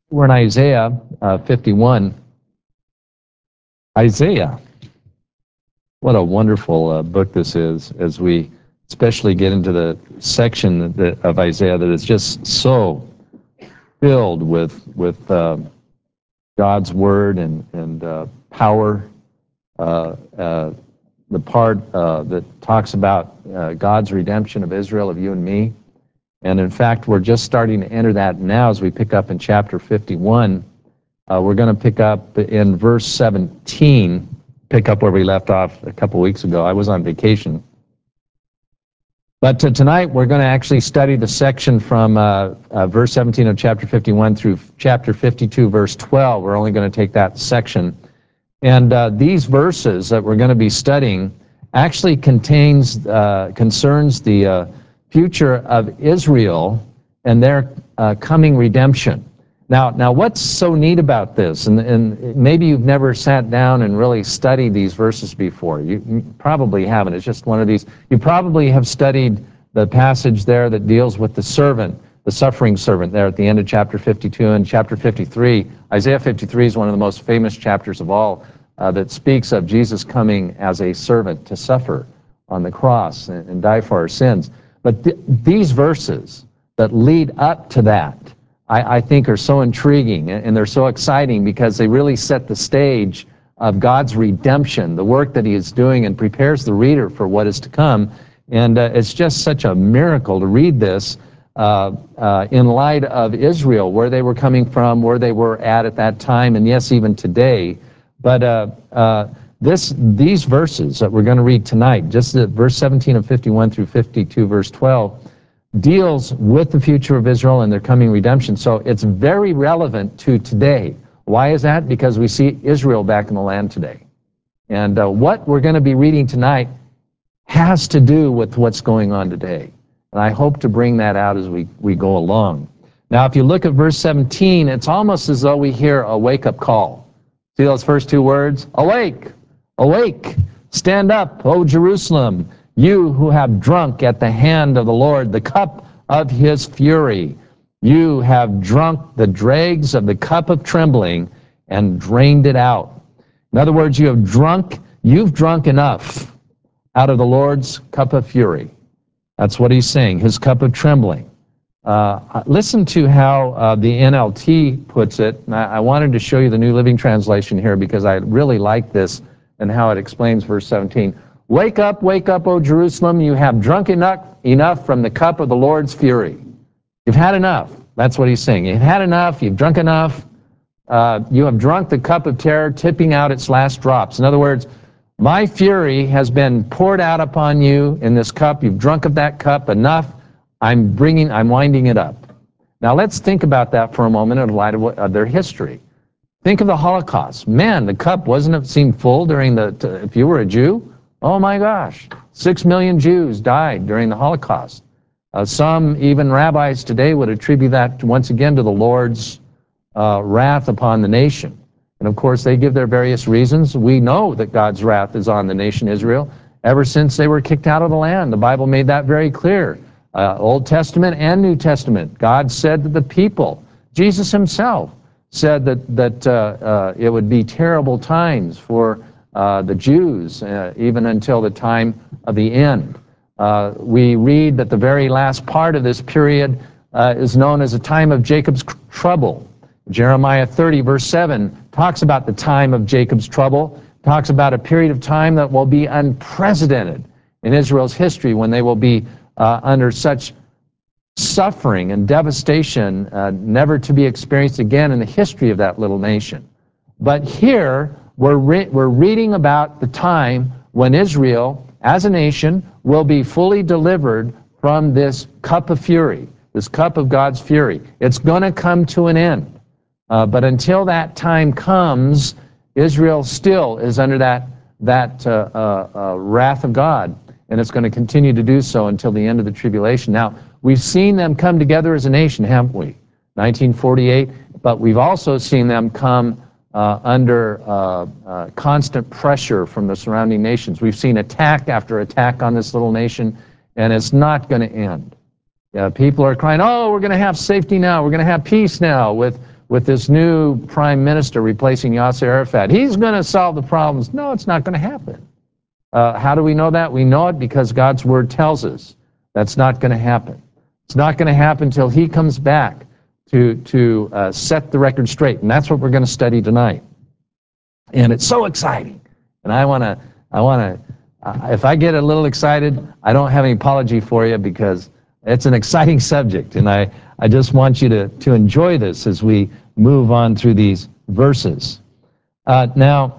We're in Isaiah 51. Isaiah, what a wonderful book this is, as we especially get into the section of Isaiah that is just so filled with God's word and power. The part that talks about God's redemption of Israel, of you and me. And in fact, we're just starting to enter that now as we pick up in chapter 51. We're going to pick up in verse 17, pick up where we left off a couple weeks ago. I was on vacation. But tonight we're going to actually study the section from verse 17 of chapter 51 through chapter 52, verse 12. We're only going to take that section. And these verses that we're going to be studying actually concerns the future of Israel and their coming redemption. Now, what's so neat about this? And maybe you've never sat down and really studied these verses before. You probably haven't. It's just one of these. You probably have studied the passage there that deals with the servant, the suffering servant there at the end of chapter 52 and chapter 53. Isaiah 53 is one of the most famous chapters of all that speaks of Jesus coming as a servant to suffer on the cross and die for our sins. But these verses that lead up to that, I think are so intriguing and they're so exciting because they really set the stage of God's redemption, the work that he is doing, and prepares the reader for what is to come. And it's just such a miracle to read this in light of Israel, where they were coming from, where they were at that time, and yes, even today. But these verses that we're going to read tonight, just verse 17 of 51 through 52, verse 12, deals with the future of Israel and their coming redemption. So it's very relevant to today. Why is that? Because we see Israel back in the land today. And what we're going to be reading tonight has to do with what's going on today. And I hope to bring that out as we go along. Now, if you look at verse 17, it's almost as though we hear a wake-up call. See those first two words? Awake! Awake! Stand up, O Jerusalem, you who have drunk at the hand of the Lord the cup of his fury. You have drunk the dregs of the cup of trembling and drained it out. In other words, you've drunk enough out of the Lord's cup of fury. That's what he's saying, his cup of trembling. Listen to how the NLT puts it. I wanted to show you the New Living Translation here because I really like this and how it explains verse 17. Wake up, O Jerusalem, you have drunk enough from the cup of the Lord's fury. You've had enough. That's what he's saying. You've had enough, you've drunk enough. You have drunk the cup of terror, tipping out its last drops. In other words, my fury has been poured out upon you in this cup. You've drunk of that cup enough. I'm winding it up. Now let's think about that for a moment in light of their history. Think of the Holocaust. Man, the cup seemed full during if you were a Jew, oh my gosh, 6 million Jews died during the Holocaust. Some, even rabbis today, would attribute that once again to the Lord's wrath upon the nation. And of course, they give their various reasons. We know that God's wrath is on the nation Israel ever since they were kicked out of the land. The Bible made that very clear. Old Testament and New Testament. God said to the people, Jesus himself said that it would be terrible times for the Jews, even until the time of the end. We read that the very last part of this period is known as a time of Jacob's trouble. Jeremiah 30, verse 7, talks about the time of Jacob's trouble, talks about a period of time that will be unprecedented in Israel's history, when they will be under such suffering and devastation never to be experienced again in the history of that little nation. But here, we're reading about the time when Israel, as a nation, will be fully delivered from this cup of fury, this cup of God's fury. It's going to come to an end. But until that time comes, Israel still is under that wrath of God, and it's going to continue to do so until the end of the tribulation. Now, we've seen them come together as a nation, haven't we? 1948, but we've also seen them come under constant pressure from the surrounding nations. We've seen attack after attack on this little nation, and it's not going to end. People are crying, oh, we're going to have safety now, we're going to have peace now with with this new prime minister replacing Yasser Arafat. He's going to solve the problems. No, it's not going to happen. How do we know that? We know it because God's word tells us that's not going to happen. It's not going to happen until he comes back to set the record straight. And that's what we're going to study tonight. And it's so exciting. And I want to, if I get a little excited, I don't have any apology for you because it's an exciting subject. And I just want you to enjoy this as we move on through these verses. Now,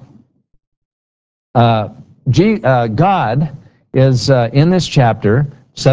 God is in this chapter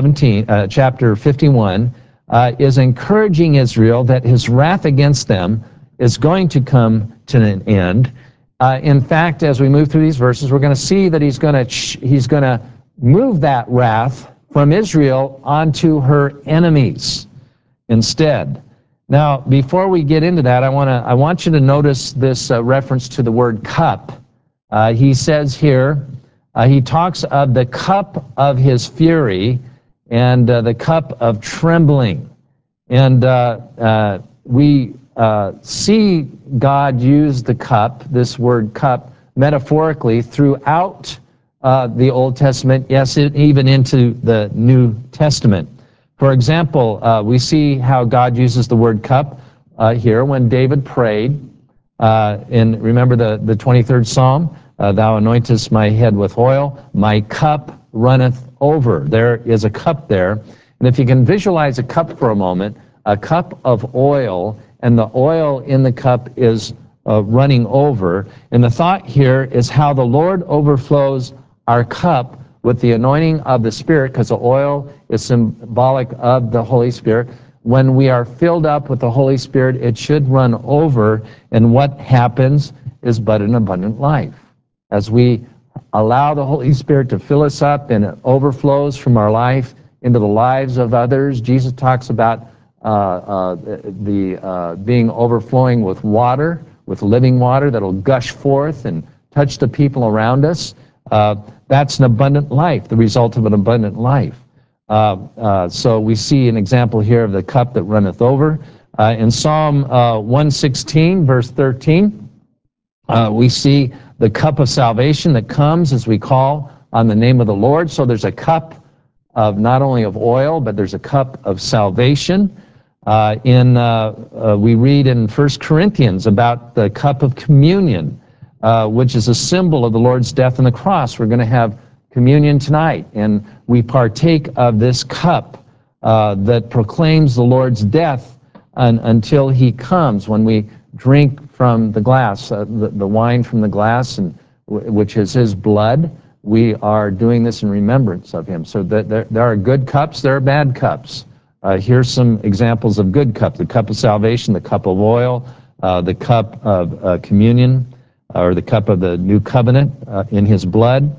51, is encouraging Israel that his wrath against them is going to come to an end. In fact, as we move through these verses, we're going to see that he's going to move that wrath from Israel onto her enemies instead. Now, before we get into that, I want you to notice this reference to the word cup. He says here, he talks of the cup of his fury and the cup of trembling. And we see God use the cup, this word cup, metaphorically throughout the Old Testament, yes, even into the New Testament. For example, we see how God uses the word cup here when David prayed. Remember the 23rd Psalm? Thou anointest my head with oil, my cup runneth over. There is a cup there. And if you can visualize a cup for a moment, a cup of oil, and the oil in the cup is running over. And the thought here is how the Lord overflows our cup with the anointing of the Spirit, because the oil is symbolic of the Holy Spirit. When we are filled up with the Holy Spirit, it should run over, and what happens is but an abundant life. As we allow the Holy Spirit to fill us up and it overflows from our life into the lives of others, Jesus talks about being overflowing with water, with living water that'll gush forth and touch the people around us. That's an abundant life, the result of an abundant life. So we see an example here of the cup that runneth over. In Psalm 116, verse 13, we see the cup of salvation that comes as we call on the name of the Lord. So there's a cup of not only of oil, but there's a cup of salvation. We read in 1 Corinthians about the cup of communion, which is a symbol of the Lord's death on the cross. We're going to have communion tonight, and we partake of this cup that proclaims the Lord's death until he comes. When we drink from the glass, the wine from the glass, and which is his blood, we are doing this in remembrance of him. So there are good cups, there are bad cups. Here's some examples of good cups: the cup of salvation, the cup of oil, the cup of communion, or the cup of the new covenant in his blood.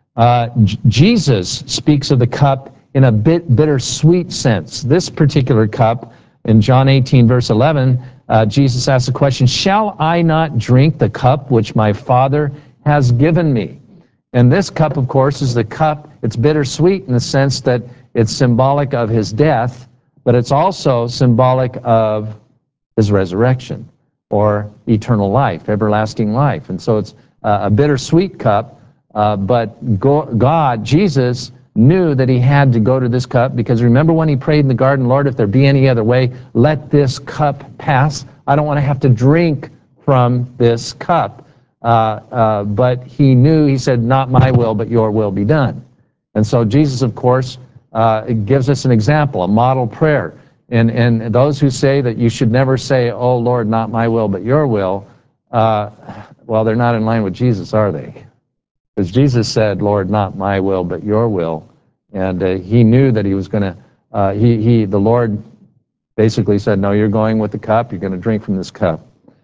Jesus speaks of the cup in a bittersweet sense. This particular cup, in John 18, verse 11, Jesus asks the question, "Shall I not drink the cup which my Father has given me?" And this cup, of course, is the cup. It's bittersweet in the sense that it's symbolic of his death, but it's also symbolic of his resurrection, or eternal life, everlasting life. And so it's a bittersweet cup, but God, Jesus, knew that he had to go to this cup, because remember when he prayed in the garden, "Lord, if there be any other way, let this cup pass. I don't want to have to drink from this cup." But he knew, he said, "Not my will, but your will be done." And so Jesus, of course, gives us an example, a model prayer. And those who say that you should never say, "Oh, Lord, not my will, but your will," well, they're not in line with Jesus, are they? Because Jesus said, "Lord, not my will, but your will." And he knew that he was going to, the Lord basically said, "No, you're going with the cup. You're going to drink from this cup."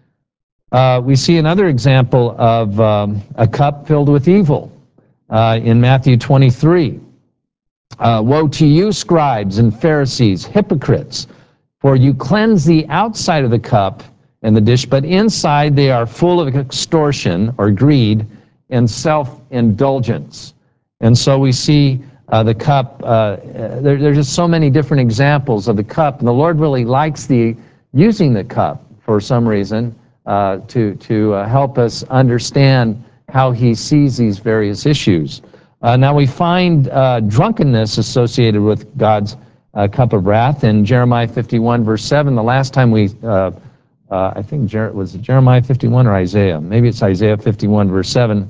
We see another example of a cup filled with evil in Matthew 23. "Woe to you, scribes and Pharisees, hypocrites, for you cleanse the outside of the cup and the dish, but inside they are full of extortion," or greed, "and self-indulgence." And so we see the cup, there's just so many different examples of the cup, and the Lord really likes using the cup for some reason, to help us understand how he sees these various issues. Now we find drunkenness associated with God's cup of wrath in Jeremiah 51, verse 7. The last time we, I think, was it Jeremiah 51 or Isaiah? Maybe it's Isaiah 51, verse 7.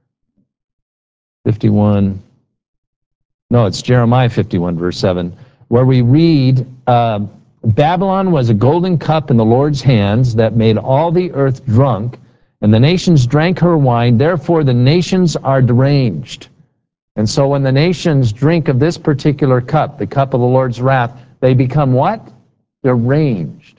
51. No, it's Jeremiah 51, verse 7, where we read, Babylon was a golden cup in the Lord's hands that made all the earth drunk, and the nations drank her wine. Therefore, the nations are deranged. And so when the nations drink of this particular cup, the cup of the Lord's wrath, they become what? Deranged.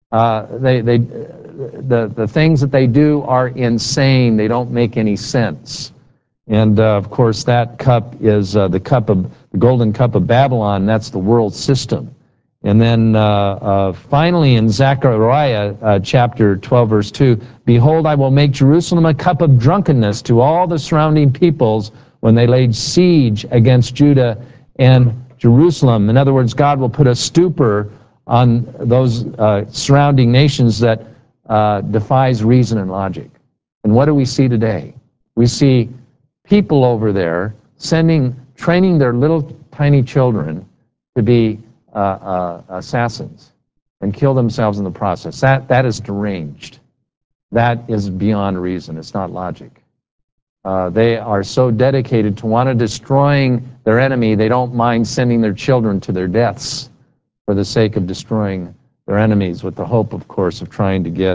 The things that they do are insane. They don't make any sense. And of course, that cup is the golden cup of Babylon. That's the world system. And then finally in Zechariah chapter 12, verse 2, behold, I will make Jerusalem a cup of drunkenness to all the surrounding peoples when they laid siege against Judah and Jerusalem. In other words, God will put a stupor on those surrounding nations that defies reason and logic. And what do we see today? We see people over there training their little tiny children to be assassins and kill themselves in the process. That is deranged. That is beyond reason. It's not logic. They are so dedicated to destroying their enemy, they don't mind sending their children to their deaths for the sake of destroying their enemies, with the hope, of course, of trying to get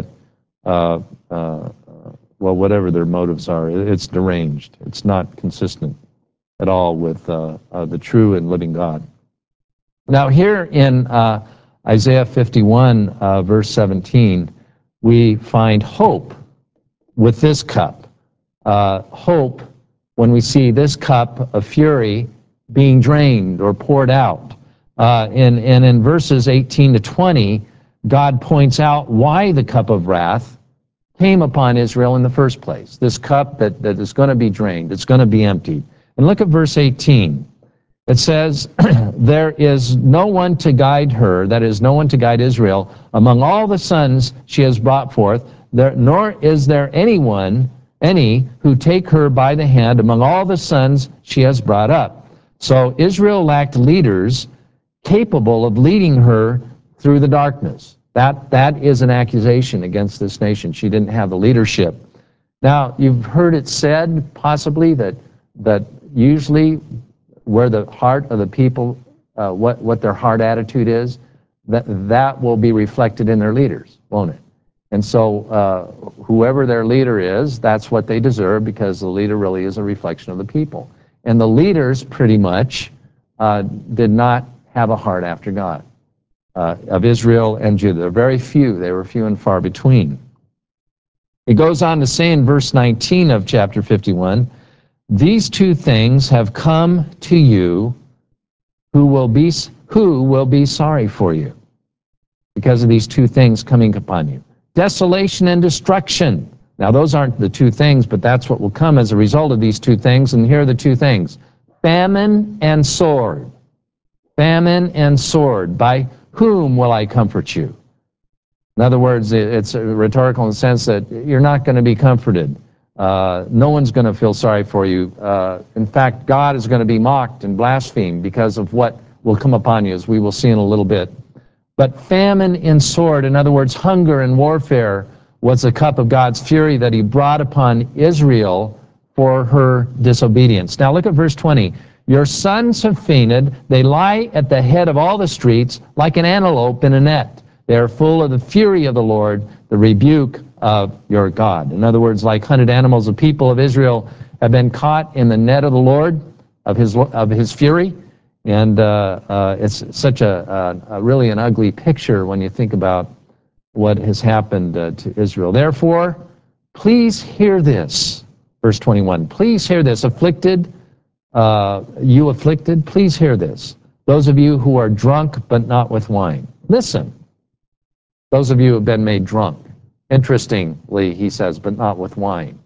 whatever their motives are. It's deranged. It's not consistent at all with the true and living God. Now here in Isaiah 51, verse 17, we find hope with this cup. Hope when we see this cup of fury being drained or poured out. And in verses 18 to 20, God points out why the cup of wrath came upon Israel in the first place. This cup that is going to be drained, it's going to be emptied. And look at verse 18. It says, there is no one to guide her, that is, no one to guide Israel, among all the sons she has brought forth, nor is there any who take her by the hand among all the sons she has brought up. So Israel lacked leaders capable of leading her through the darkness. That is an accusation against this nation. She didn't have the leadership. Now, you've heard it said, possibly, that usually where the heart of the people, what their heart attitude is, that will be reflected in their leaders, won't it? And so whoever their leader is, that's what they deserve, because the leader really is a reflection of the people. And the leaders pretty much did not have a heart after God. Of Israel and Judah. There are very few. They were few and far between. It goes on to say in verse 19 of chapter 51, these two things have come to you who will be sorry for you because of these two things coming upon you. Desolation and destruction. Now those aren't the two things, but that's what will come as a result of these two things. And here are the two things. Famine and sword. Famine and sword. By whom will I comfort you? In other words, it's rhetorical in the sense that you're not going to be comforted. No one's going to feel sorry for you. In fact, God is going to be mocked and blasphemed because of what will come upon you, as we will see in a little bit. But famine and sword, in other words, hunger and warfare, was the cup of God's fury that he brought upon Israel for her disobedience. Now look at verse 20. Your sons have fainted. They lie at the head of all the streets like an antelope in a net. They are full of the fury of the Lord, the rebuke of your God. In other words, like hunted animals, the people of Israel have been caught in the net of the Lord, of his fury. And it's such a really an ugly picture when you think about what has happened to Israel. Therefore, please hear this. Verse 21, please hear this. You afflicted, please hear this. Those of you who are drunk but not with wine, listen. Those of you who have been made drunk. Interestingly, he says, but not with wine.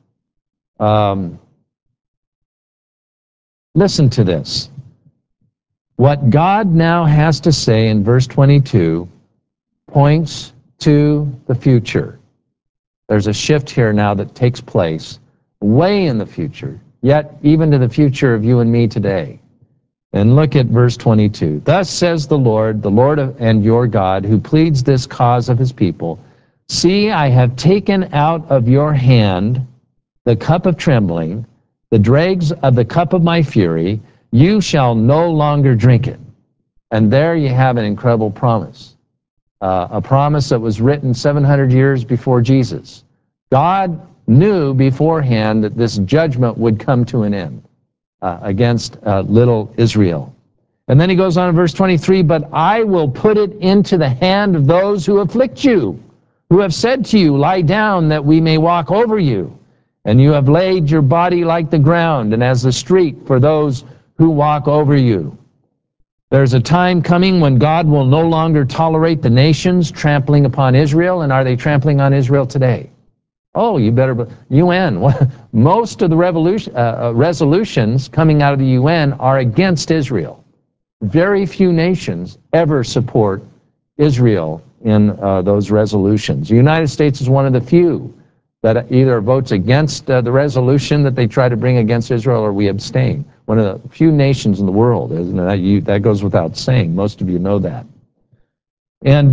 Listen to this. What God now has to say in verse 22 points to the future. There's a shift here now that takes place way in the future, yet even to the future of you and me today. And look at verse 22. Thus says the Lord and your God, who pleads this cause of his people, see, I have taken out of your hand the cup of trembling, the dregs of the cup of my fury. You shall no longer drink it. And there you have an incredible promise. A promise that was written 700 years before Jesus. God knew beforehand that this judgment would come to an end against little Israel. And then he goes on in verse 23, but I will put it into the hand of those who afflict you, who have said to you, lie down that we may walk over you. And you have laid your body like the ground and as the street for those who walk over you. There's a time coming when God will no longer tolerate the nations trampling upon Israel. And are they trampling on Israel today? Oh, you better, UN. Most of the resolutions coming out of the UN are against Israel. Very few nations ever support Israel in those resolutions. The United States is one of the few that either votes against the resolution that they try to bring against Israel or we abstain. One of the few nations in the world, isn't it? That goes without saying. Most of you know that. And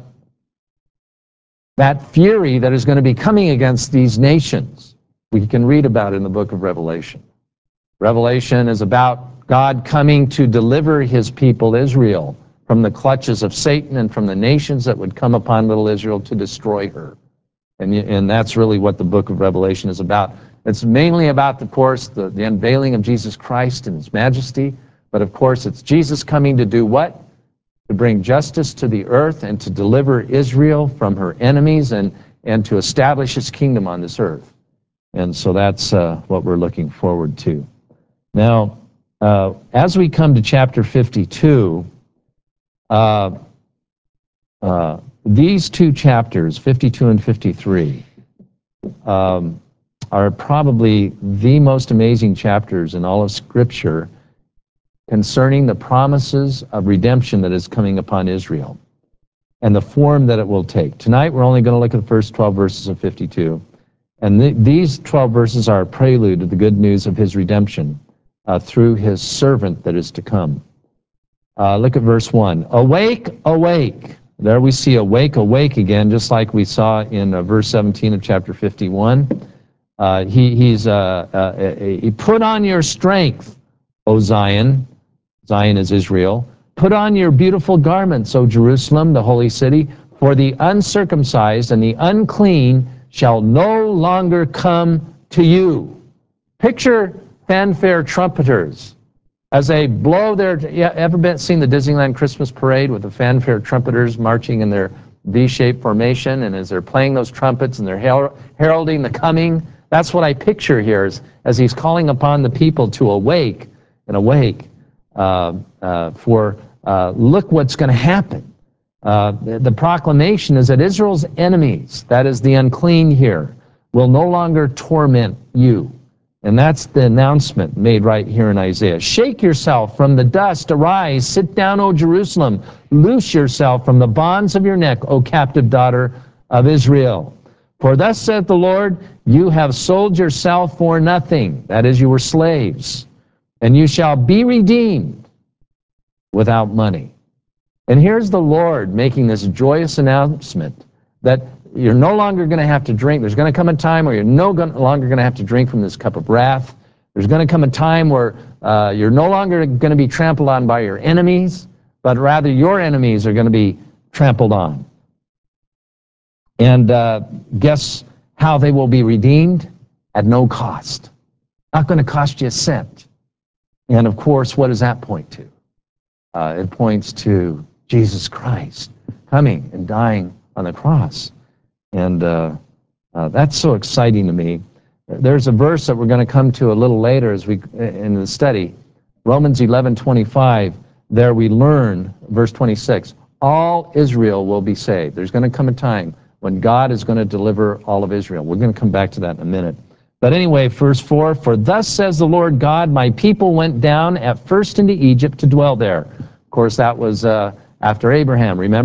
that fury that is going to be coming against these nations, we can read about in the book of Revelation. Revelation is about God coming to deliver his people Israel from the clutches of Satan and from the nations that would come upon little Israel to destroy her. And that's really what the book of Revelation is about. It's mainly about, of course, the unveiling of Jesus Christ and his majesty. But of course, it's Jesus coming to do what? To bring justice to the earth and to deliver Israel from her enemies and to establish his kingdom on this earth. And so that's what we're looking forward to. Now, as we come to chapter 52, these two chapters, 52 and 53, are probably the most amazing chapters in all of Scripture concerning the promises of redemption that is coming upon Israel and the form that it will take. Tonight we're only going to look at the first 12 verses of 52. And these 12 verses are a prelude to the good news of his redemption through his servant that is to come. Look at verse 1. Awake, awake. There we see awake, awake again, just like we saw in verse 17 of chapter 51. He put on your strength, O Zion. Zion is Israel. Put on your beautiful garments, O Jerusalem, the holy city, for the uncircumcised and the unclean shall no longer come to you. Picture fanfare trumpeters as they blow their... Ever seen the Disneyland Christmas parade with the fanfare trumpeters marching in their V-shaped formation, and as they're playing those trumpets and they're heralding the coming? That's what I picture here as he's calling upon the people to awake and awake. Look what's going to happen. The proclamation is that Israel's enemies, that is the unclean here, will no longer torment you. And that's the announcement made right here in Isaiah. Shake yourself from the dust, arise, sit down, O Jerusalem. Loose yourself from the bonds of your neck, O captive daughter of Israel. For thus saith the Lord, you have sold yourself for nothing. That is, you were slaves. And you shall be redeemed without money. And here's the Lord making this joyous announcement that you're no longer going to have to drink. There's going to come a time where you're no longer going to have to drink from this cup of wrath. There's going to come a time where you're no longer going to be trampled on by your enemies, but rather your enemies are going to be trampled on. And guess how they will be redeemed? At no cost. Not going to cost you a cent. And of course, what does that point to? It points to Jesus Christ coming and dying on the cross. And that's so exciting to me. There's a verse that we're going to come to a little later as we in the study. Romans 11:25. There we learn, verse 26, all Israel will be saved. There's going to come a time when God is going to deliver all of Israel. We're going to come back to that in a minute. But anyway, verse 4, for thus says the Lord God, my people went down at first into Egypt to dwell there. Of course, that was after Abraham. Remember,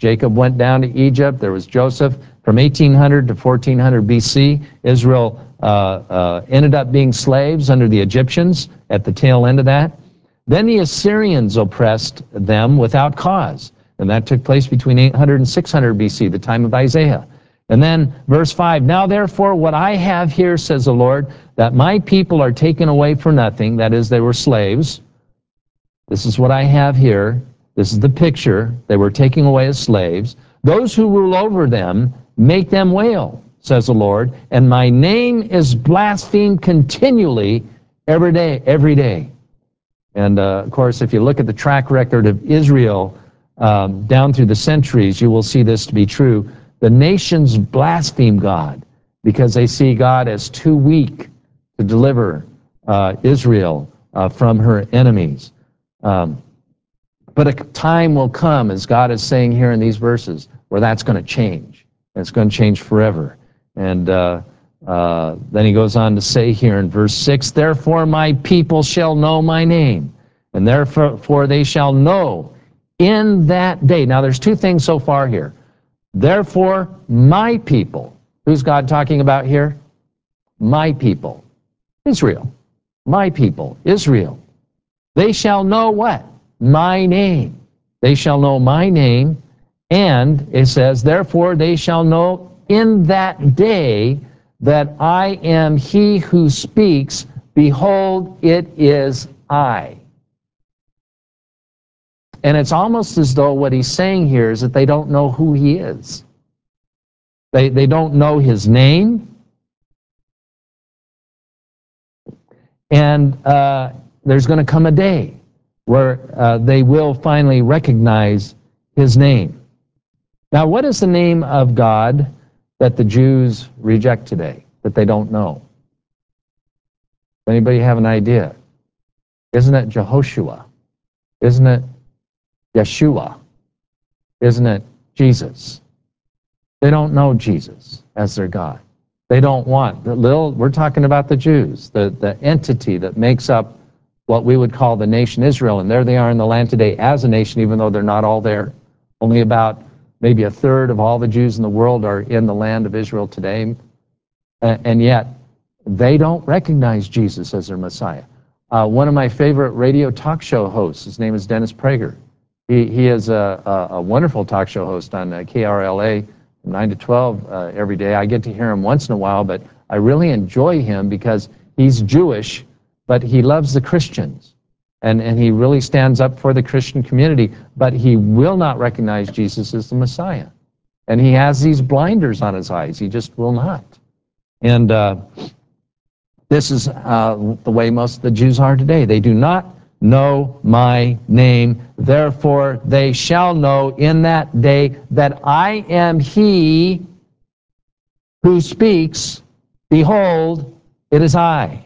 Jacob went down to Egypt. There was Joseph. From 1800 to 1400 BC, Israel ended up being slaves under the Egyptians at the tail end of that. Then the Assyrians oppressed them without cause. And that took place between 800 and 600 BC, the time of Isaiah. And then verse 5, now therefore what I have here, says the Lord, that my people are taken away for nothing, that is, they were slaves. This is what I have here. This is the picture. They were taken away as slaves. Those who rule over them make them wail, says the Lord, and my name is blasphemed continually every day. And of course, if you look at the track record of Israel down through the centuries, you will see this to be true. The nations blaspheme God because they see God as too weak to deliver Israel from her enemies. But a time will come, as God is saying here in these verses, where that's going to change. And it's going to change forever. And then he goes on to say here in verse 6, therefore my people shall know my name, and therefore they shall know in that day. Now there's two things so far here. Therefore my people. Who's God talking about here? My people. Israel. My people. Israel. They shall know what? My name. They shall know my name, and it says, therefore they shall know in that day that I am he who speaks. Behold, it is I. And it's almost as though what he's saying here is that they don't know who he is. They don't know his name. And there's going to come a day where they will finally recognize his name. Now, what is the name of God that the Jews reject today, that they don't know? Anybody have an idea? Isn't it Jehoshua? Isn't it Yeshua? Isn't it Jesus? They don't know Jesus as their God. They don't want, we're talking about the Jews, the entity that makes up what we would call the nation Israel, and there they are in the land today as a nation, even though they're not all there. Only about maybe a third of all the Jews in the world are in the land of Israel today, and yet they don't recognize Jesus as their Messiah. One of my favorite radio talk show hosts, his name is Dennis Prager. He is a wonderful talk show host on KRLA, 9 to 12 every day. I get to hear him once in a while, but I really enjoy him because he's Jewish, but he loves the Christians. And he really stands up for the Christian community, but he will not recognize Jesus as the Messiah. And he has these blinders on his eyes. He just will not. And this is the way most of the Jews are today. They do not know my name, therefore they shall know in that day that I am he who speaks. Behold, it is I.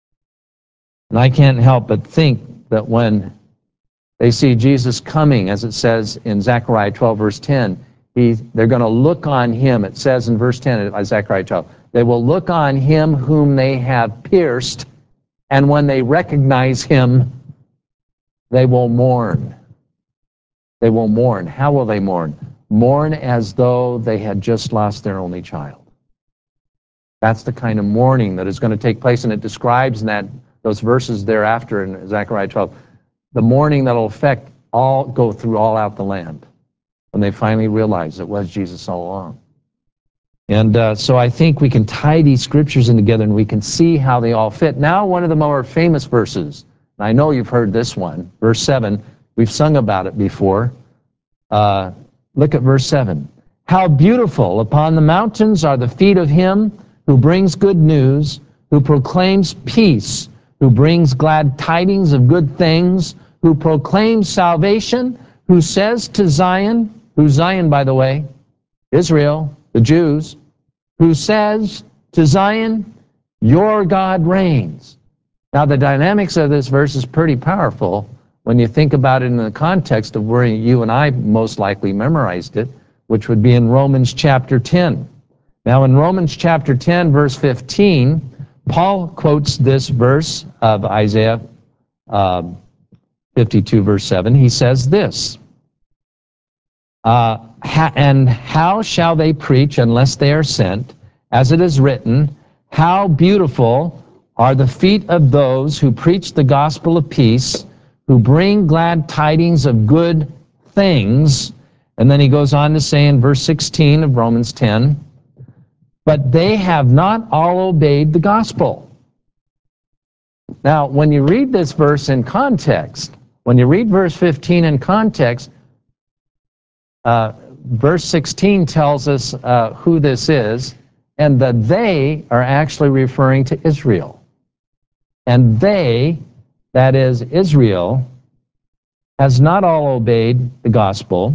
And I can't help but think that when they see Jesus coming, as it says in Zechariah 12, verse 10, they're going to look on him. It says in verse 10 of Zechariah 12, they will look on him whom they have pierced, and when they recognize him, they will mourn. They will mourn. How will they mourn? Mourn as though they had just lost their only child. That's the kind of mourning that is going to take place, and it describes in those verses thereafter in Zechariah 12, the mourning that will go throughout the land when they finally realize it was Jesus all along. And so I think we can tie these scriptures in together and we can see how they all fit. Now, one of the more famous verses, and I know you've heard this one, verse 7. We've sung about it before. Look at verse 7. How beautiful upon the mountains are the feet of him who brings good news, who proclaims peace, who brings glad tidings of good things, who proclaims salvation, who says to Zion, who's Zion, by the way? Israel, the Jews, who says to Zion, your God reigns. Now, the dynamics of this verse is pretty powerful when you think about it in the context of where you and I most likely memorized it, which would be in Romans chapter 10. Now, in Romans chapter 10, verse 15, Paul quotes this verse of Isaiah 52, verse 7. He says this, And how shall they preach unless they are sent? As it is written, how beautiful are the feet of those who preach the gospel of peace, who bring glad tidings of good things. And then he goes on to say in verse 16 of Romans 10, but they have not all obeyed the gospel. Now, when you read this verse in context, when you read verse 15 in context, verse 16 tells us who this is, and that they are actually referring to Israel. And they, that is Israel, has not all obeyed the gospel.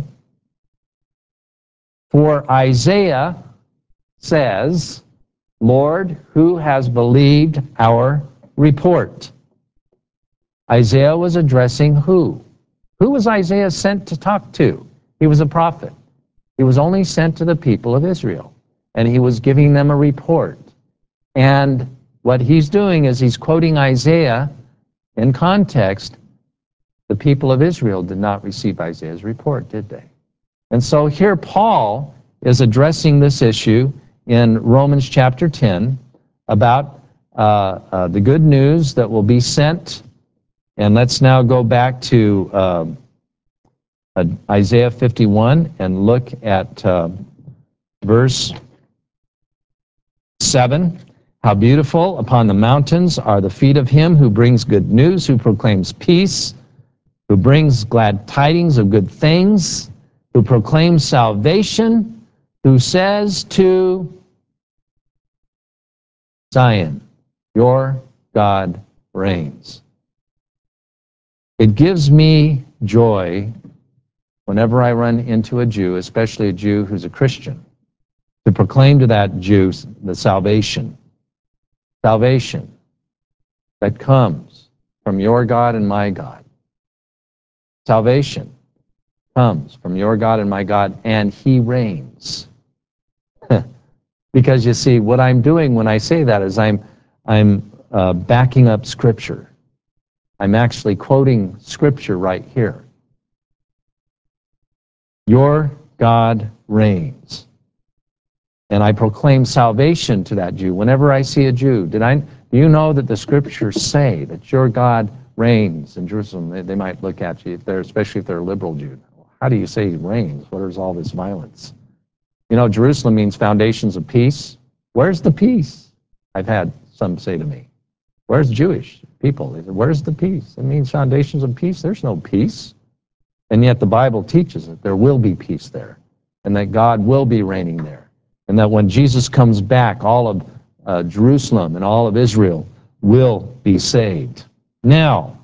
For Isaiah says, Lord, who has believed our report? Isaiah was addressing who? Who was Isaiah sent to talk to? He was a prophet. He was only sent to the people of Israel, and he was giving them a report. And what he's doing is he's quoting Isaiah in context. The people of Israel did not receive Isaiah's report, did they? And so here Paul is addressing this issue in Romans chapter 10 about the good news that will be sent. And let's now go back to Isaiah 51 and look at verse 7. How beautiful upon the mountains are the feet of him who brings good news, who proclaims peace, who brings glad tidings of good things, who proclaims salvation, who says to Zion, your God reigns. It gives me joy whenever I run into a Jew, especially a Jew who's a Christian, to proclaim to that Jew the salvation that comes from your God and my God. Salvation comes from your God and my God, and he reigns. Because you see, what I'm doing when I say that is I'm backing up Scripture. I'm actually quoting Scripture right here. Your God reigns. And I proclaim salvation to that Jew. Whenever I see a Jew, do you know that the Scriptures say that your God reigns in Jerusalem? They might look at you, especially if they're a liberal Jew. How do you say he reigns? What is all this violence? You know, Jerusalem means foundations of peace. Where's the peace? I've had some say to me, where's Jewish people? They said, where's the peace? It means foundations of peace. There's no peace. And yet the Bible teaches that there will be peace there, and that God will be reigning there, and that when Jesus comes back, all of Jerusalem and all of Israel will be saved. Now,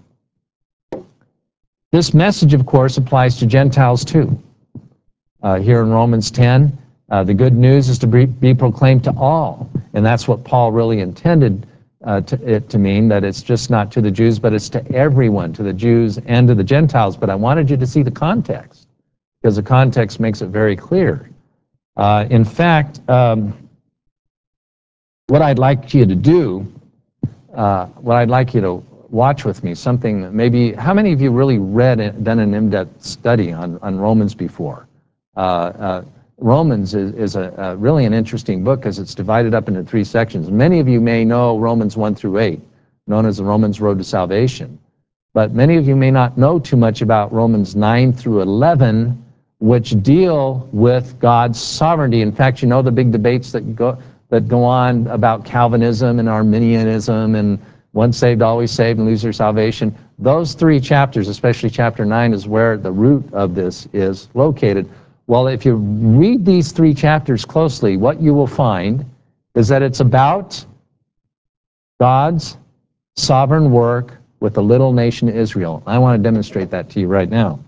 this message, of course, applies to Gentiles too. Here in Romans 10, the good news is to be proclaimed to all, and that's what Paul really intended it to mean, that it's just not to the Jews, but it's to everyone, to the Jews and to the Gentiles. But I wanted you to see the context, because the context makes it very clear. In fact, what I'd like you to do, what I'd like you to watch with me, something maybe, how many of you really done an in-depth study on Romans before? Romans is really an interesting book because it's divided up into 3 sections. Many of you may know Romans 1 through 8, known as the Romans Road to Salvation. But many of you may not know too much about Romans 9 through 11, which deal with God's sovereignty. In fact, you know the big debates that go on about Calvinism and Arminianism and once saved, always saved, and lose their salvation. Those 3 chapters, especially chapter 9, is where the root of this is located. Well, if you read these 3 chapters closely, what you will find is that it's about God's sovereign work with the little nation Israel. I want to demonstrate that to you right now.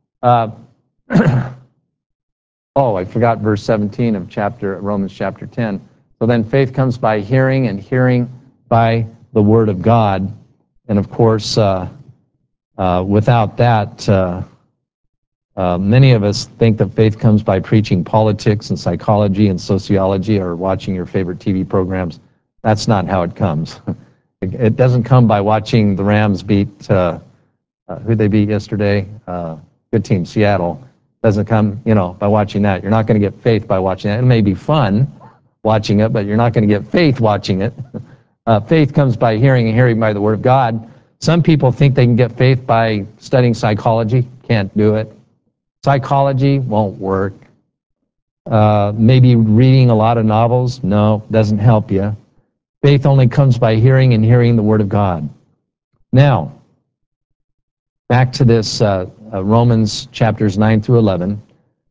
Oh, I forgot verse 17 of Romans chapter 10. So then faith comes by hearing, and hearing by the word of God. And of course, without that, many of us think that faith comes by preaching politics and psychology and sociology or watching your favorite TV programs. That's not how it comes. It doesn't come by watching the Rams beat, who'd they beat yesterday? Good team, Seattle. Doesn't come, by watching that. You're not going to get faith by watching that. It may be fun watching it, but you're not going to get faith watching it. Faith comes by hearing, and hearing by the Word of God. Some people think they can get faith by studying psychology. Can't do it. Psychology won't work. Maybe reading a lot of novels. No, doesn't help you. Faith only comes by hearing, and hearing the Word of God. Now, back to this Romans chapters 9 through 11.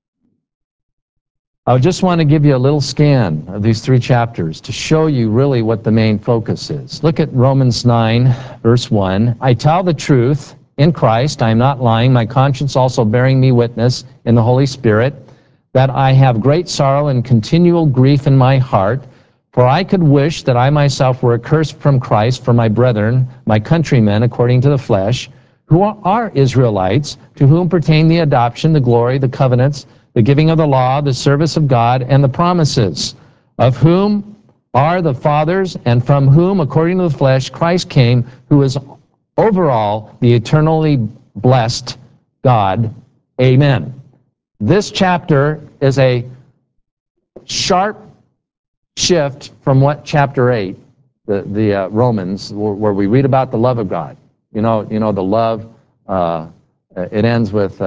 I just want to give you a little scan of these 3 chapters to show you really what the main focus is. Look at Romans 9, verse 1. I tell the truth in Christ, I am not lying, my conscience also bearing me witness in the Holy Spirit, that I have great sorrow and continual grief in my heart, for I could wish that I myself were accursed from Christ for my brethren, my countrymen according to the flesh, who are Israelites, to whom pertain the adoption, the glory, the covenants, the giving of the law, the service of God, and the promises, of whom are the fathers, and from whom, according to the flesh, Christ came, who is over all the eternally blessed God. Amen. This chapter is a sharp shift from what chapter 8, the Romans, where we read about the love of God. The love, it ends with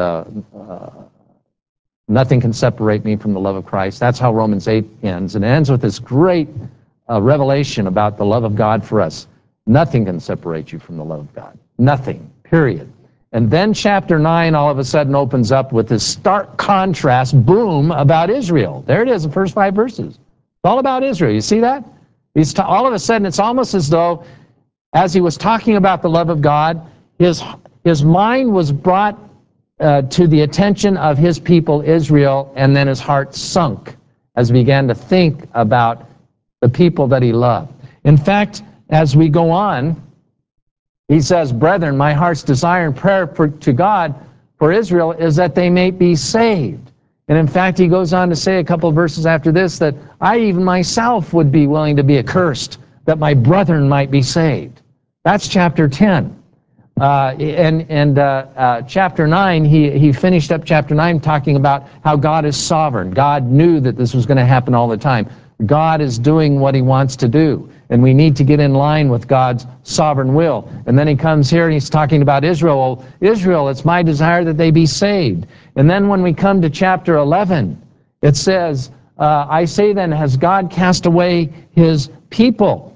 nothing can separate me from the love of Christ. That's how Romans 8 ends. And it ends with this great revelation about the love of God for us. Nothing can separate you from the love of God. Nothing, period. And then chapter 9 all of a sudden opens up with this stark contrast, boom, about Israel. There it is, the first 5 verses. It's all about Israel. You see that? All of a sudden, it's almost as though, as he was talking about the love of God, his mind was brought to the attention of his people, Israel, and then his heart sunk as he began to think about the people that he loved. In fact, as we go on, he says, brethren, my heart's desire and prayer to God for Israel is that they may be saved. And in fact, he goes on to say a couple of verses after this that I even myself would be willing to be accursed, that my brethren might be saved. That's chapter 10. Chapter 9, he finished up chapter 9 talking about how God is sovereign. God knew that this was going to happen all the time. God is doing what he wants to do, and we need to get in line with God's sovereign will. And then he comes here and he's talking about Israel. Well, Israel, it's my desire that they be saved. And then when we come to chapter 11, it says, I say then, has God cast away his people?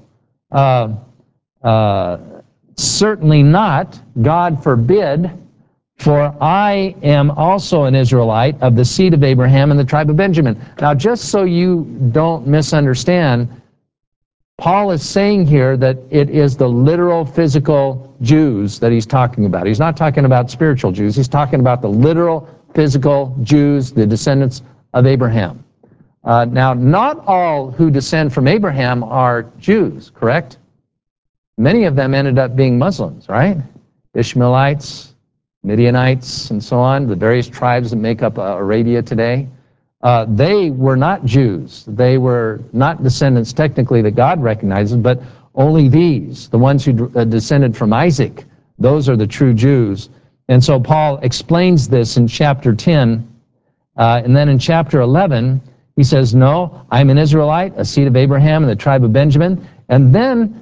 Certainly not, God forbid, for I am also an Israelite of the seed of Abraham and the tribe of Benjamin. Now, just so you don't misunderstand, Paul is saying here that it is the literal physical Jews that he's talking about. He's not talking about spiritual Jews. He's talking about the literal physical Jews, the descendants of Abraham. Now, not all who descend from Abraham are Jews, correct? Many of them ended up being Muslims, right? Ishmaelites, Midianites, and so on, the various tribes that make up Arabia today. They were not Jews. They were not descendants technically that God recognizes, but only these, the ones who descended from Isaac, those are the true Jews. And so Paul explains this in chapter 10. And then in chapter 11, he says, no, I'm an Israelite, a seed of Abraham and the tribe of Benjamin. And then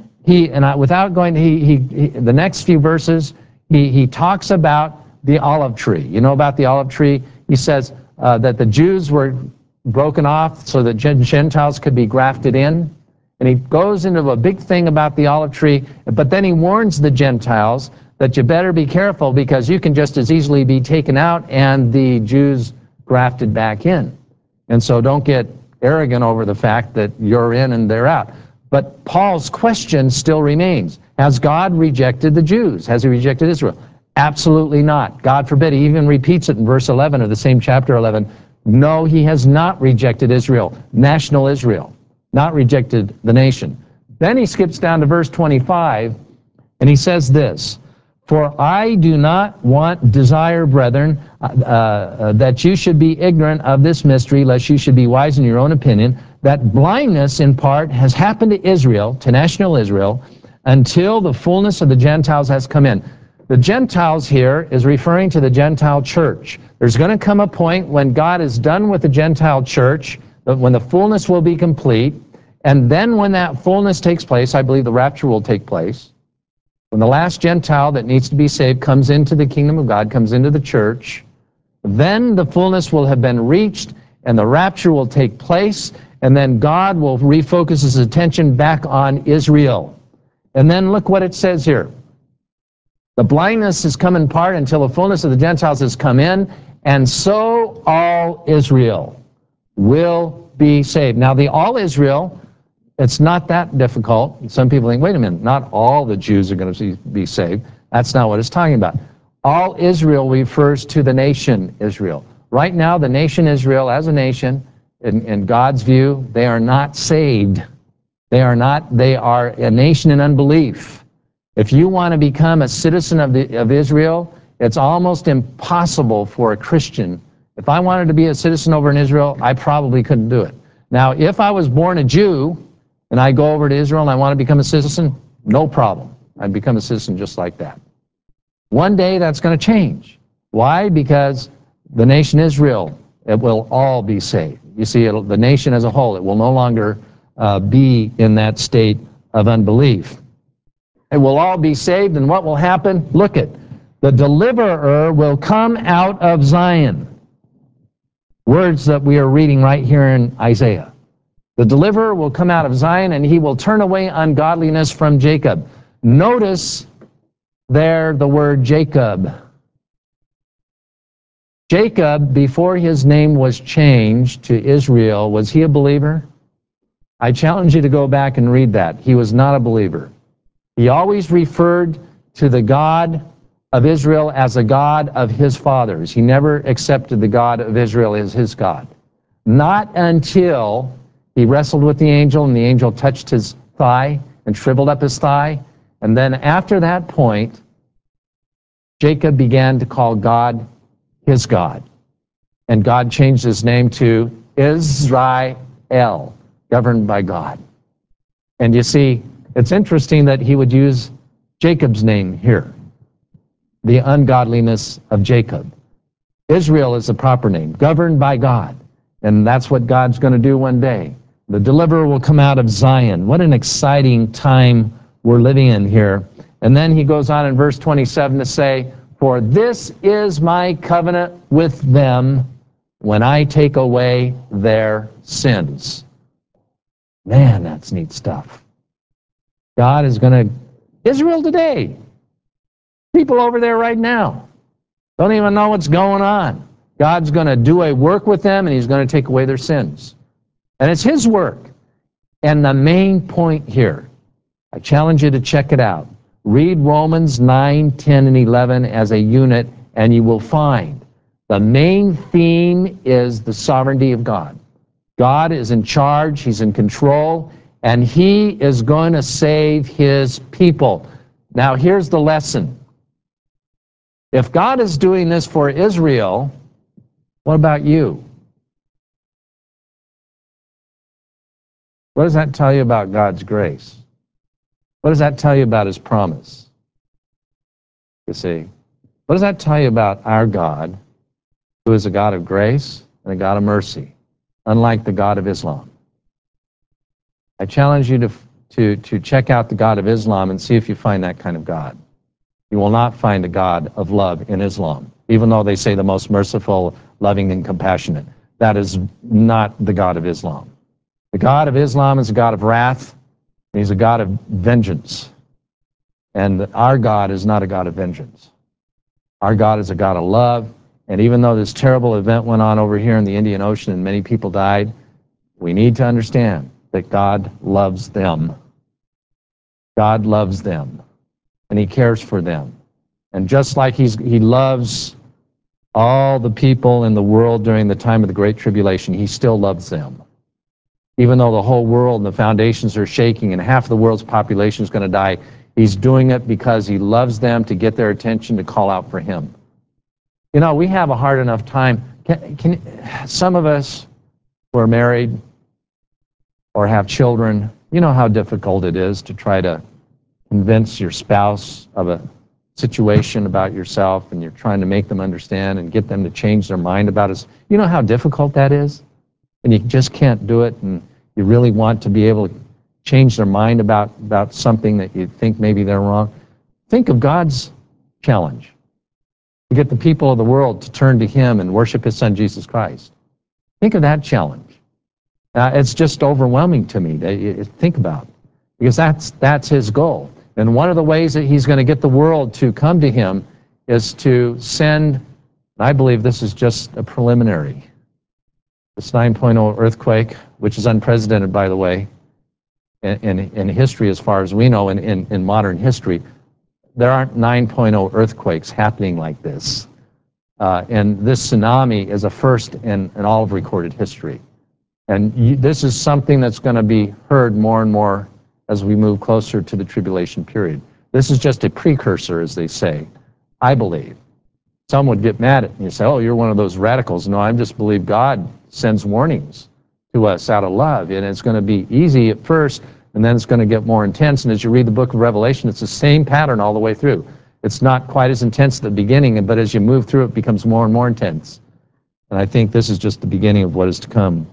the next few verses, he talks about the olive tree. You know about the olive tree? He says that the Jews were broken off so that Gentiles could be grafted in. And he goes into a big thing about the olive tree, but then he warns the Gentiles that you better be careful because you can just as easily be taken out and the Jews grafted back in. And so don't get arrogant over the fact that you're in and they're out. But Paul's question still remains. Has God rejected the Jews? Has he rejected Israel? Absolutely not. God forbid. He even repeats it in verse 11 of the same chapter 11. No, he has not rejected Israel, national Israel, not rejected the nation. Then he skips down to verse 25, and he says this, for I do not desire, brethren, that you should be ignorant of this mystery, lest you should be wise in your own opinion, that blindness in part has happened to Israel, to national Israel, until the fullness of the Gentiles has come in. The Gentiles here is referring to the Gentile church. There's going to come a point when God is done with the Gentile church, when the fullness will be complete, and then when that fullness takes place, I believe the rapture will take place. When the last Gentile that needs to be saved comes into the kingdom of God, comes into the church, then the fullness will have been reached and the rapture will take place, and then God will refocus his attention back on Israel. And then look what it says here. The blindness has come in part until the fullness of the Gentiles has come in, and so all Israel will be saved. Now the all Israel, it's not that difficult. Some people think, wait a minute, not all the Jews are going to be saved. That's not what it's talking about. All Israel refers to the nation Israel. Right now, the nation Israel as a nation, in God's view, they are not saved. They are a nation in unbelief. If you want to become a citizen of Israel, it's almost impossible for a Christian. If I wanted to be a citizen over in Israel, I probably couldn't do it. Now, if I was born a Jew and I go over to Israel and I want to become a citizen, no problem. I'd become a citizen just like that. One day that's going to change. Why? Because the nation Israel, it will all be saved. You see, the nation as a whole, it will no longer be in that state of unbelief. It will all be saved, and what will happen? Look it. The deliverer will come out of Zion. Words that we are reading right here in Isaiah. The deliverer will come out of Zion, and he will turn away ungodliness from Jacob. Notice there the word Jacob. Jacob, before his name was changed to Israel, was he a believer? I challenge you to go back and read that. He was not a believer. He always referred to the God of Israel as a God of his fathers. He never accepted the God of Israel as his God. Not until he wrestled with the angel and the angel touched his thigh and shriveled up his thigh. And then after that point, Jacob began to call God his God. And God changed his name to Israel, governed by God. And you see, it's interesting that he would use Jacob's name here, the ungodliness of Jacob. Israel is the proper name, governed by God. And that's what God's going to do one day. The deliverer will come out of Zion. What an exciting time we're living in here. And then he goes on in verse 27 to say, for this is my covenant with them when I take away their sins. Man, that's neat stuff. God is going to, Israel today, people over there right now, don't even know what's going on. God's going to do a work with them, and he's going to take away their sins. And it's his work. And the main point here, I challenge you to check it out. Read Romans 9, 10, and 11 as a unit, and you will find the main theme is the sovereignty of God. God is in charge, he's in control, and he is going to save his people. Now, here's the lesson. If God is doing this for Israel, what about you? What does that tell you about God's grace? What does that tell you about his promise? You see, what does that tell you about our God, who is a God of grace and a God of mercy, unlike the God of Islam? I challenge you to check out the God of Islam and see if you find that kind of God. You will not find a God of love in Islam, even though they say the most merciful, loving, and compassionate. That is not the God of Islam. The God of Islam is a God of wrath. He's a God of vengeance. And our God is not a God of vengeance. Our God is a God of love. And even though this terrible event went on over here in the Indian Ocean and many people died, we need to understand that God loves them. God loves them. And he cares for them. And just like he loves all the people in the world during the time of the Great Tribulation, he still loves them. Even though the whole world and the foundations are shaking and half of the world's population is going to die, he's doing it because he loves them, to get their attention, to call out for him. You know, we have a hard enough time. Some of us who are married or have children, you know how difficult it is to try to convince your spouse of a situation about yourself and you're trying to make them understand and get them to change their mind about it. You know how difficult that is? And you just can't do it, and you really want to be able to change their mind about something that you think maybe they're wrong. Think of God's challenge to get the people of the world to turn to Him and worship His Son, Jesus Christ. Think of that challenge. It's just overwhelming to me to think about, because that's His goal. And one of the ways that He's going to get the world to come to Him is to send, I believe this is just a preliminary, this 9.0 earthquake, which is unprecedented, by the way, in history as far as we know, in modern history. There aren't 9.0 earthquakes happening like this. And this tsunami is a first in all of recorded history. And this is something that's going to be heard more and more as we move closer to the tribulation period. This is just a precursor, as they say, I believe. Some would get mad at me and say, oh, you're one of those radicals. No, I just believe God sends warnings to us out of love. And it's going to be easy at first, and then it's going to get more intense. And as you read the book of Revelation, it's the same pattern all the way through. It's not quite as intense at the beginning, but as you move through, it becomes more and more intense. And I think this is just the beginning of what is to come.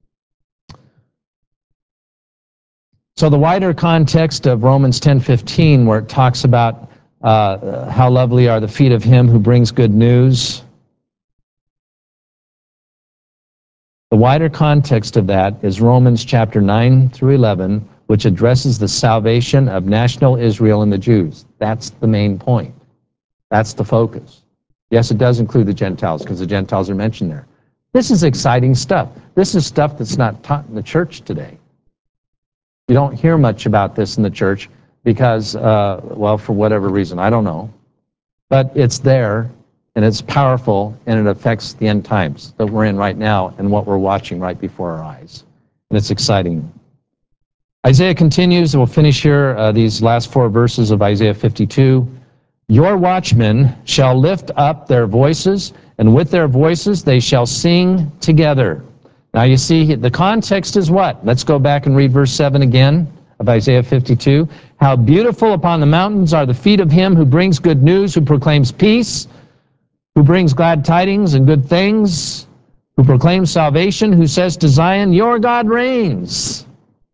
So the wider context of Romans 10:15, where it talks about how lovely are the feet of him who brings good news. The wider context of that is Romans chapter 9 through 11, which addresses the salvation of national Israel and the Jews. That's the main point. That's the focus. Yes, it does include the Gentiles, because the Gentiles are mentioned there. This is exciting stuff. This is stuff that's not taught in the church today. You don't hear much about this in the church because, well, for whatever reason, I don't know. But it's there, and it's powerful, and it affects the end times that we're in right now and what we're watching right before our eyes. And it's exciting. Isaiah continues, and we'll finish here these last 4 verses of Isaiah 52. Your watchmen shall lift up their voices, and with their voices they shall sing together. Now you see, the context is what? Let's go back and read verse 7 again of Isaiah 52. How beautiful upon the mountains are the feet of him who brings good news, who proclaims peace, who brings glad tidings and good things, who proclaims salvation, who says to Zion, your God reigns.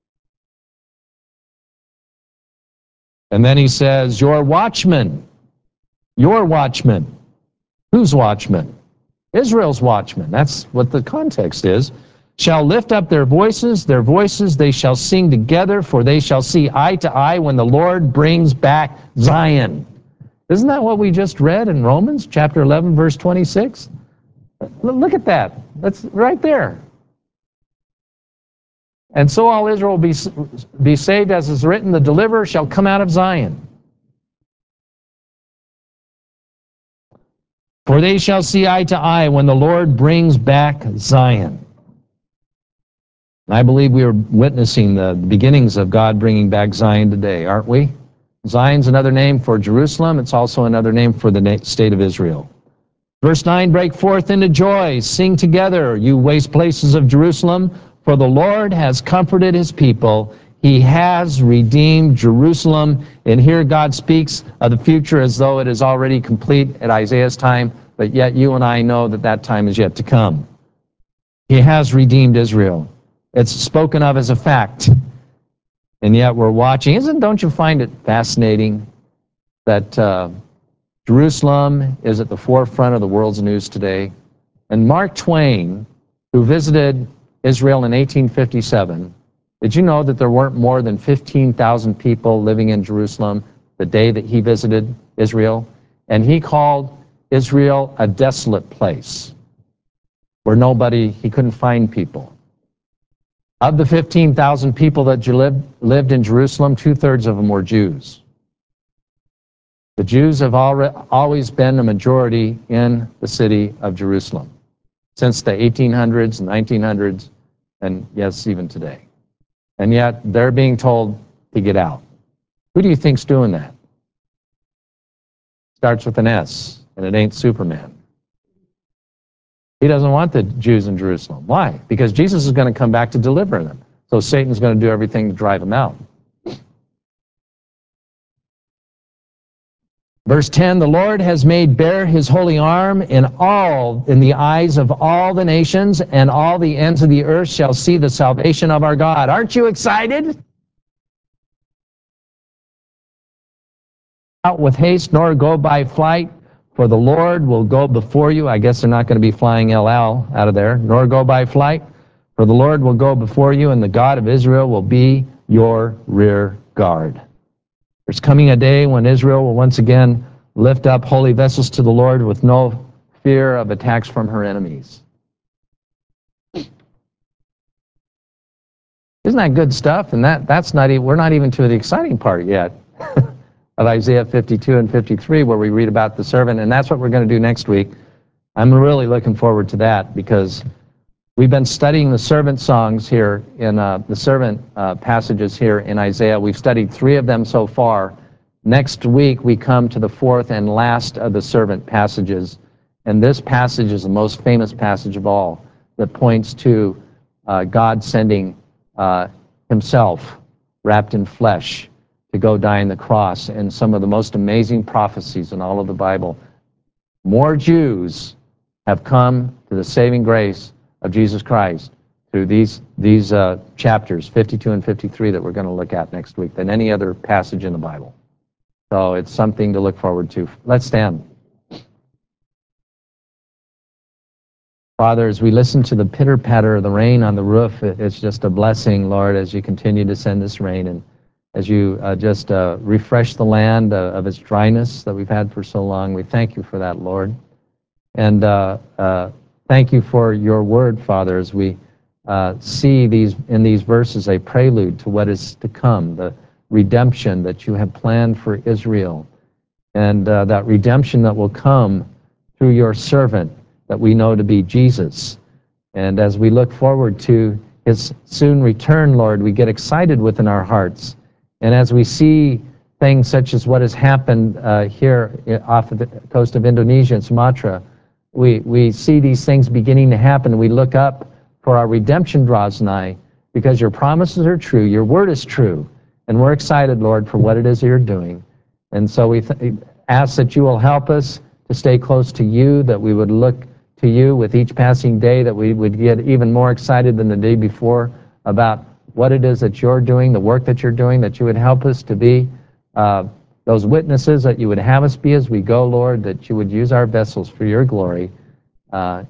And then he says, your watchmen. Your watchmen. Whose watchmen? Israel's watchmen. That's what the context is. Shall lift up their voices they shall sing together, for they shall see eye to eye when the Lord brings back Zion. Isn't that what we just read in Romans chapter 11, verse 26? Look at that. That's right there. And so all Israel will be saved, as is written, the deliverer shall come out of Zion. For they shall see eye to eye when the Lord brings back Zion. I believe we are witnessing the beginnings of God bringing back Zion today, aren't we? Zion's another name for Jerusalem. It's also another name for the state of Israel. Verse 9, break forth into joy. Sing together, you waste places of Jerusalem, for the Lord has comforted his people. He has redeemed Jerusalem. And here God speaks of the future as though it is already complete at Isaiah's time, but yet you and I know that that time is yet to come. He has redeemed Israel. It's spoken of as a fact. And yet we're watching. Don't you find it fascinating that Jerusalem is at the forefront of the world's news today? And Mark Twain, who visited Israel in 1857, did you know that there weren't more than 15,000 people living in Jerusalem the day that he visited Israel? And he called Israel a desolate place where he couldn't find people. Of the 15,000 people that lived in Jerusalem, 2/3 of them were Jews. The Jews have always been a majority in the city of Jerusalem since the 1800s and 1900s, and yes, even today. And yet they're being told to get out. Who do you think's doing that? Starts with an S, and it ain't Superman. He doesn't want the Jews in Jerusalem. Why? Because Jesus is going to come back to deliver them. So Satan's going to do everything to drive them out. Verse 10, the Lord has made bare his holy arm in the eyes of all the nations, and all the ends of the earth shall see the salvation of our God. Aren't you excited? Out with haste, nor go by flight, for the Lord will go before you. I guess they're not going to be flying El Al out of there. Nor go by flight, for the Lord will go before you, and the God of Israel will be your rear guard. There's coming a day when Israel will once again lift up holy vessels to the Lord with no fear of attacks from her enemies. Isn't that good stuff? And that's not even, we're not even to the exciting part yet of Isaiah 52 and 53, where we read about the servant, and that's what we're going to do next week. I'm really looking forward to that, because we've been studying the servant songs here in the servant passages here in Isaiah. We've studied 3 of them so far. Next week, we come to the 4th and last of the servant passages. And this passage is the most famous passage of all, that points to God sending himself wrapped in flesh to go die on the cross, and some of the most amazing prophecies in all of the Bible. More Jews have come to the saving grace of Jesus Christ through these chapters, 52 and 53, that we're going to look at next week, than any other passage in the Bible. So it's something to look forward to. Let's stand. Father, as we listen to the pitter-patter of the rain on the roof, it's just a blessing, Lord, as you continue to send this rain, and as you just refresh the land of its dryness that we've had for so long. We thank you for that, Lord. And thank you for your word, Father, as we see in these verses a prelude to what is to come, the redemption that you have planned for Israel, and that redemption that will come through your servant that we know to be Jesus. And as we look forward to his soon return, Lord, we get excited within our hearts. And as we see things such as what has happened here off of the coast of Indonesia and Sumatra, we see these things beginning to happen. We look up, for our redemption draws nigh, because your promises are true, your word is true, and we're excited, Lord, for what it is that you're doing. And so we ask that you will help us to stay close to you, that we would look to you with each passing day, that we would get even more excited than the day before about what it is that you're doing, the work that you're doing, that you would help us to be those witnesses that you would have us be as we go, Lord, that you would use our vessels for your glory for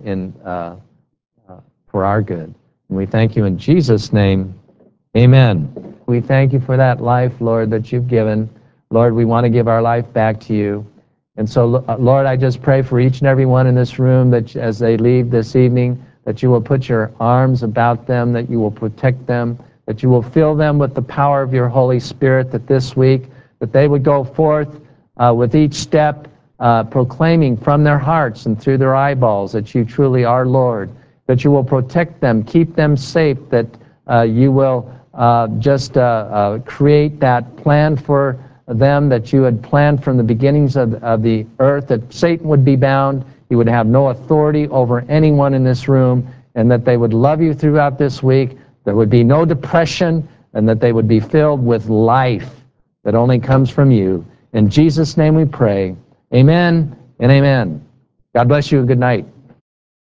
our good. And we thank you in Jesus' name. Amen. We thank you for that life, Lord, that you've given. Lord, we want to give our life back to you. And so, Lord, I just pray for each and every one in this room that as they leave this evening, that you will put your arms about them, that you will protect them, that you will fill them with the power of your Holy Spirit, that this week, that they would go forth with each step proclaiming from their hearts and through their eyeballs that you truly are Lord, that you will protect them, keep them safe, that you will create that plan for them that you had planned from the beginnings of the earth, that Satan would be bound, he would have no authority over anyone in this room, and that they would love you throughout this week. There would be no depression, and that they would be filled with life that only comes from you. In Jesus' name we pray. Amen and amen. God bless you and good night.